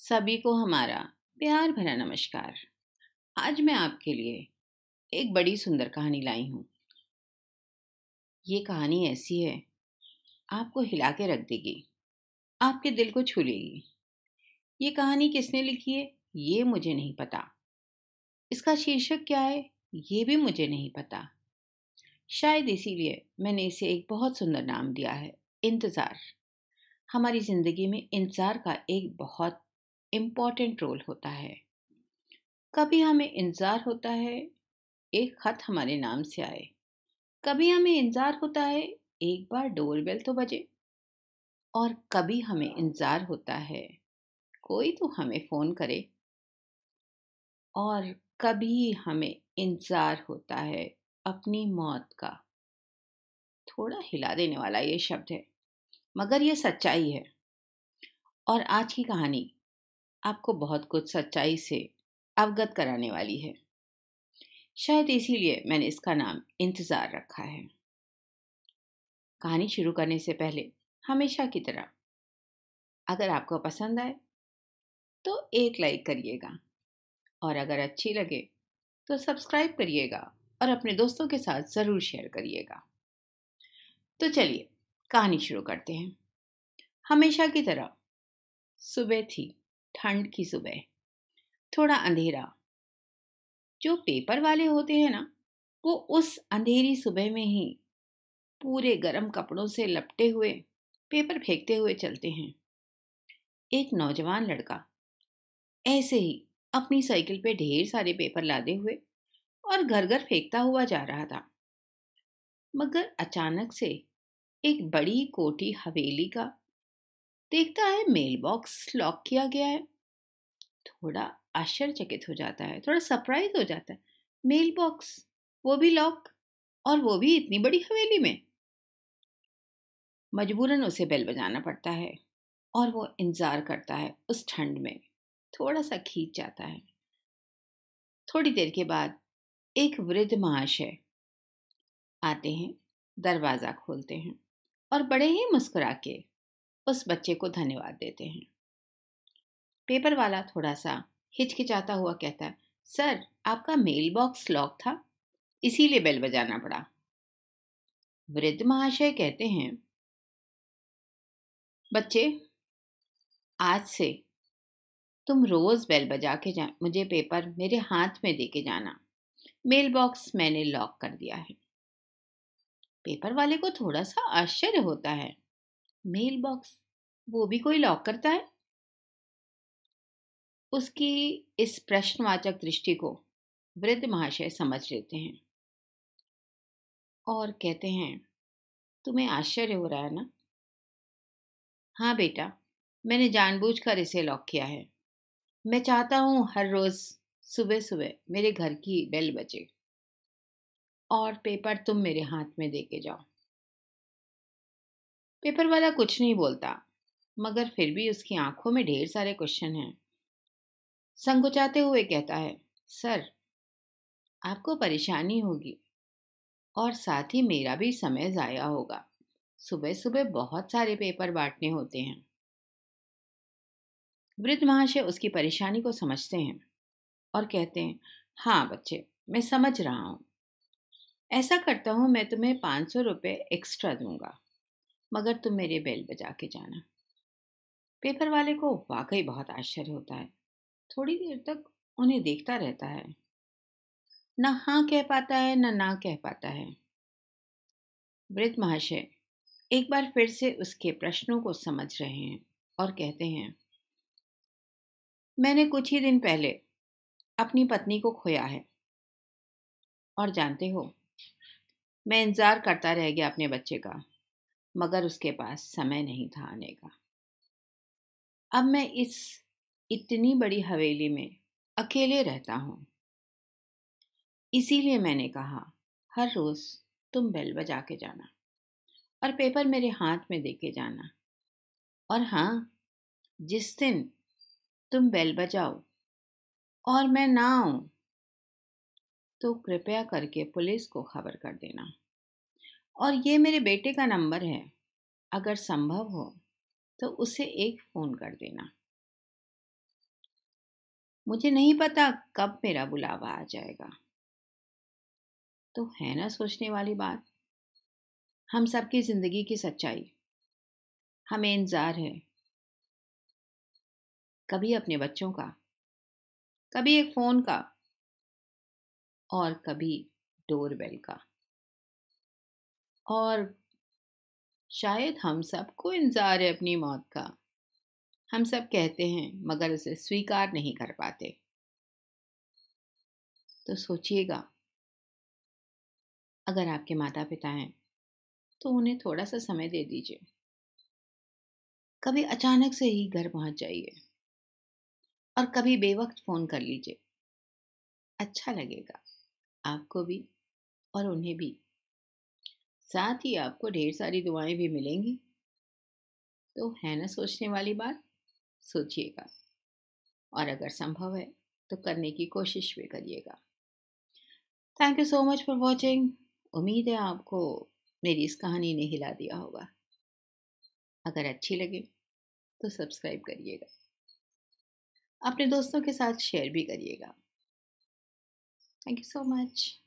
सभी को हमारा प्यार भरा नमस्कार। आज मैं आपके लिए एक बड़ी सुंदर कहानी लाई हूँ। ये कहानी ऐसी है, आपको हिला के रख देगी, आपके दिल को छू लेगी। ये कहानी किसने लिखी है, ये मुझे नहीं पता। इसका शीर्षक क्या है, ये भी मुझे नहीं पता। शायद इसीलिए मैंने इसे एक बहुत सुंदर नाम दिया है, इंतज़ार। हमारी ज़िंदगी में इंतज़ार का एक बहुत इम्पॉर्टेंट रोल होता है। कभी हमें इंतज़ार होता है एक खत हमारे नाम से आए, कभी हमें इंतज़ार होता है एक बार डोरबेल तो बजे, और कभी हमें इंतज़ार होता है कोई तो हमें फ़ोन करे, और कभी हमें इंतज़ार होता है अपनी मौत का। थोड़ा हिला देने वाला ये शब्द है, मगर ये सच्चाई है। और आज की कहानी आपको बहुत कुछ सच्चाई से अवगत कराने वाली है। शायद इसीलिए मैंने इसका नाम इंतज़ार रखा है। कहानी शुरू करने से पहले हमेशा की तरह, अगर आपको पसंद आए तो एक लाइक करिएगा, और अगर अच्छी लगे तो सब्सक्राइब करिएगा, और अपने दोस्तों के साथ ज़रूर शेयर करिएगा। तो चलिए कहानी शुरू करते हैं। हमेशा की तरह सुबह थी, ठंड की सुबह, थोड़ा अंधेरा। जो पेपर वाले होते हैं ना, वो उस अंधेरी सुबह में ही पूरे गर्म कपड़ों से लपटे हुए पेपर फेंकते हुए चलते हैं। एक नौजवान लड़का ऐसे ही अपनी साइकिल पे ढेर सारे पेपर लादे हुए और घर घर फेंकता हुआ जा रहा था। मगर अचानक से एक बड़ी कोठी हवेली का देखता है मेल बॉक्स लॉक किया गया है। थोड़ा आश्चर्यचकित हो जाता है, थोड़ा सरप्राइज हो जाता है। मेल बॉक्स, वो भी लॉक, और वो भी इतनी बड़ी हवेली में। मजबूरन उसे बेल बजाना पड़ता है, और वो इंतजार करता है उस ठंड में। थोड़ा सा खींच जाता है। थोड़ी देर के बाद एक वृद्ध महाशय आते हैं, दरवाज़ा खोलते हैं, और बड़े ही मुस्कुरा के उस बच्चे को धन्यवाद देते हैं। पेपर वाला थोड़ा सा हिचकिचाता हुआ कहता है, सर आपका मेल बॉक्स लॉक था, इसीलिए बेल बजाना पड़ा। वृद्ध महाशय कहते हैं, बच्चे, आज से तुम रोज बेल बजा के मुझे पेपर मेरे हाथ में दे के जाना। मेल बॉक्स मैंने लॉक कर दिया है। पेपर वाले को थोड़ा सा आश्चर्य होता है, मेल बॉक्स, वो भी कोई लॉक करता है? उसकी इस प्रश्नवाचक दृष्टि को वृद्ध महाशय समझ लेते हैं और कहते हैं, तुम्हें आश्चर्य हो रहा है ना? हाँ बेटा, मैंने जानबूझकर इसे लॉक किया है। मैं चाहता हूँ हर रोज सुबह सुबह मेरे घर की बेल बजे और पेपर तुम मेरे हाथ में दे के जाओ। पेपर वाला कुछ नहीं बोलता, मगर फिर भी उसकी आंखों में ढेर सारे क्वेश्चन हैं। संकोचाते हुए कहता है, सर आपको परेशानी होगी, और साथ ही मेरा भी समय ज़ाया होगा। सुबह सुबह बहुत सारे पेपर बांटने होते हैं। वृद्ध महाशय उसकी परेशानी को समझते हैं और कहते हैं, हाँ बच्चे, मैं समझ रहा हूँ। ऐसा करता हूँ, मैं तुम्हें 500 रुपये एक्स्ट्रा दूंगा, मगर तुम मेरे बेल बजा के जाना। पेपर वाले को वाकई बहुत आश्चर्य होता है। थोड़ी देर तक उन्हें देखता रहता है। न हाँ कह पाता है, न ना कह पाता है। वृद्ध महाशय एक बार फिर से उसके प्रश्नों को समझ रहे हैं और कहते हैं, मैंने कुछ ही दिन पहले अपनी पत्नी को खोया है, और जानते हो, मैं इंतजार करता रह गया अपने बच्चे का, मगर उसके पास समय नहीं था आने का। अब मैं इस इतनी बड़ी हवेली में अकेले रहता हूँ। इसीलिए मैंने कहा, हर रोज तुम बेल बजा के जाना और पेपर मेरे हाथ में दे के जाना। और हाँ, जिस दिन तुम बेल बजाओ और मैं ना आऊं, तो कृपया करके पुलिस को खबर कर देना। और ये मेरे बेटे का नंबर है, अगर संभव हो तो उसे एक फ़ोन कर देना। मुझे नहीं पता कब मेरा बुलावा आ जाएगा। तो है ना सोचने वाली बात। हम सबकी जिंदगी की सच्चाई। हमें इंतजार है, कभी अपने बच्चों का, कभी एक फोन का, और कभी डोरबेल का। और शायद हम सबको इंतजार है अपनी मौत का। हम सब कहते हैं मगर उसे स्वीकार नहीं कर पाते। तो सोचिएगा, अगर आपके माता पिता हैं तो उन्हें थोड़ा सा समय दे दीजिए। कभी अचानक से ही घर पहुंच जाइए और कभी बेवक्त फोन कर लीजिए। अच्छा लगेगा आपको भी और उन्हें भी। साथ ही आपको ढेर सारी दुआएं भी मिलेंगी। तो है ना सोचने वाली बात। सोचिएगा, और अगर संभव है तो करने की कोशिश भी करिएगा। Thank you so much for watching. उम्मीद है आपको मेरी इस कहानी ने हिला दिया होगा। अगर अच्छी लगे तो सब्सक्राइब करिएगा, अपने दोस्तों के साथ शेयर भी करिएगा। Thank you so much.